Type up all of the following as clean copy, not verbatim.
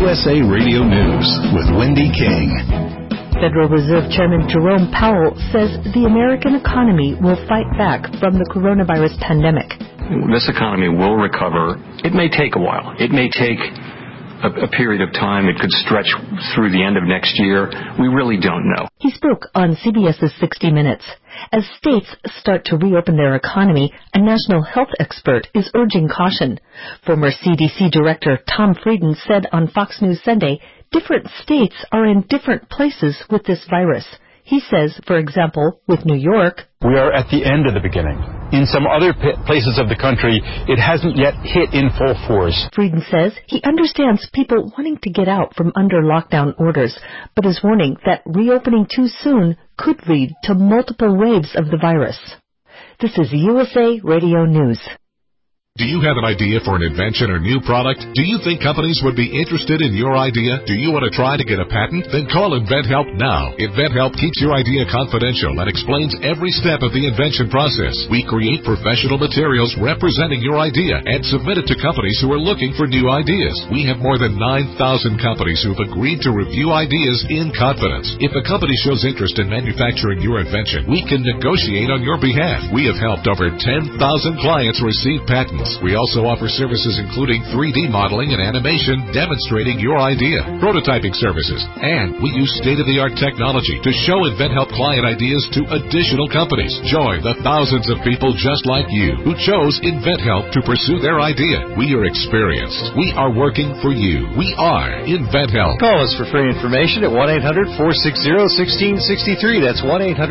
USA Radio News with Wendy King. Federal Reserve Chairman Jerome Powell says the American economy will fight back from the coronavirus pandemic. This economy will recover. It may take a while. It may take a period of time. It could stretch through the end of next year. We really don't know. He spoke on CBS's 60 Minutes. As states start to reopen their economy, a national health expert is urging caution. Former CDC Director Tom Frieden said on Fox News Sunday, different states are in different places with this virus. He says, for example, with New York, we are at the end of the beginning. In some other places of the country, it hasn't yet hit in full force. Frieden says he understands people wanting to get out from under lockdown orders, but is warning that reopening too soon could lead to multiple waves of the virus. This is USA Radio News. Do you have an idea for an invention or new product? Do you think companies would be interested in your idea? Do you want to try to get a patent? Then call InventHelp now. InventHelp keeps your idea confidential and explains every step of the invention process. We create professional materials representing your idea and submit it to companies who are looking for new ideas. We have more than 9,000 companies who have agreed to review ideas in confidence. If a company shows interest in manufacturing your invention, we can negotiate on your behalf. We have helped over 10,000 clients receive patents. We also offer services including 3D modeling and animation demonstrating your idea, prototyping services, and we use state-of-the-art technology to show InventHelp client ideas to additional companies. Join the thousands of people just like you who chose InventHelp to pursue their idea. We are experienced. We are working for you. We are InventHelp. Call us for free information at 1-800-460-1663. That's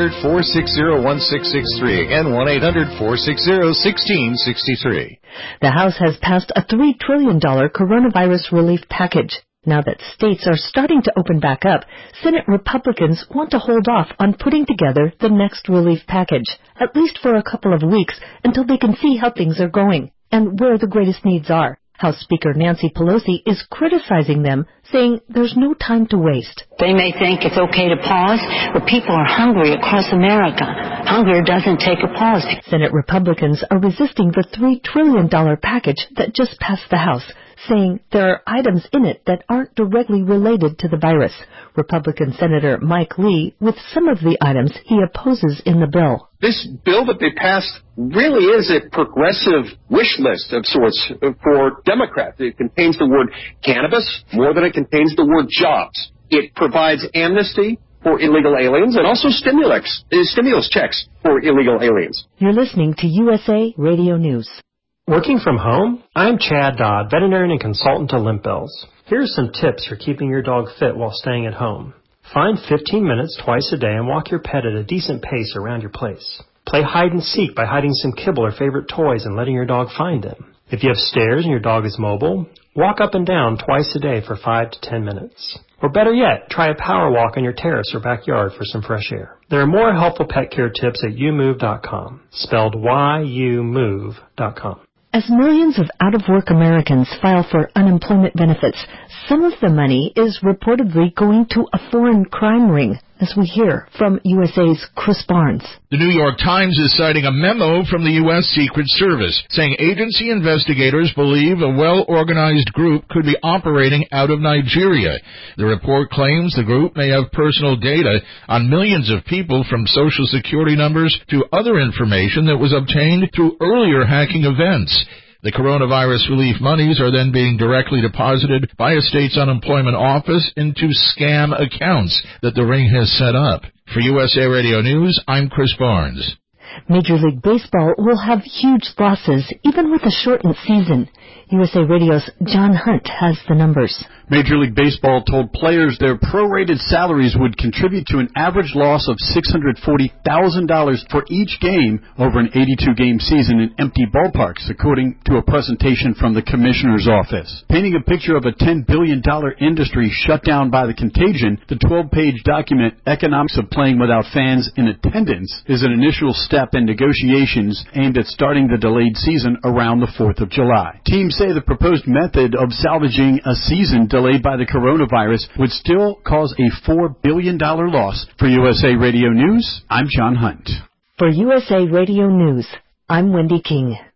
1-800-460-1663. Again, 1-800-460-1663. The House has passed a $3 trillion coronavirus relief package. Now that states are starting to open back up, Senate Republicans want to hold off on putting together the next relief package, at least for a couple of weeks, until they can see how things are going and where the greatest needs are. House Speaker Nancy Pelosi is criticizing them, saying there's no time to waste. They may think it's okay to pause, but people are hungry across America. Hunger doesn't take a pause. Senate Republicans are resisting the $3 trillion package that just passed the House, saying there are items in it that aren't directly related to the virus. Republican Senator Mike Lee with some of the items he opposes in the bill. This bill that they passed really is a progressive wish list of sorts for Democrats. It contains the word cannabis more than it contains the word jobs. It provides amnesty for illegal aliens and also stimulus checks for illegal aliens. You're listening to USA Radio News. Working from home? I'm Chad Dodd, veterinarian and consultant to Limp Bells. Here are some tips for keeping your dog fit while staying at home. Find 15 minutes twice a day and walk your pet at a decent pace around your place. Play hide and seek by hiding some kibble or favorite toys and letting your dog find them. If you have stairs and your dog is mobile, walk up and down twice a day for 5 to 10 minutes. Or better yet, try a power walk on your terrace or backyard for some fresh air. There are more helpful pet care tips at youmove.com, spelled YOUMOVE.com. As millions of out-of-work Americans file for unemployment benefits, some of the money is reportedly going to a foreign crime ring, as we hear from USA's Chris Barnes. The New York Times is citing a memo from the U.S. Secret Service, saying agency investigators believe a well-organized group could be operating out of Nigeria. The report claims the group may have personal data on millions of people, from Social Security numbers to other information that was obtained through earlier hacking events. The coronavirus relief monies are then being directly deposited by a state's unemployment office into scam accounts that the ring has set up. For USA Radio News, I'm Chris Barnes. Major League Baseball will have huge losses, even with a shortened season. USA Radio's John Hunt has the numbers. Major League Baseball told players their prorated salaries would contribute to an average loss of $640,000 for each game over an 82-game season in empty ballparks, according to a presentation from the commissioner's office. Painting a picture of a $10 billion industry shut down by the contagion, the 12-page document, Economics of Playing Without Fans in Attendance, is an initial step in negotiations aimed at starting the delayed season around the 4th of July. Teams say the proposed method of salvaging a season delayed by the coronavirus would still cause a $4 billion loss. For USA Radio News, I'm John Hunt. For USA Radio News, I'm Wendy King.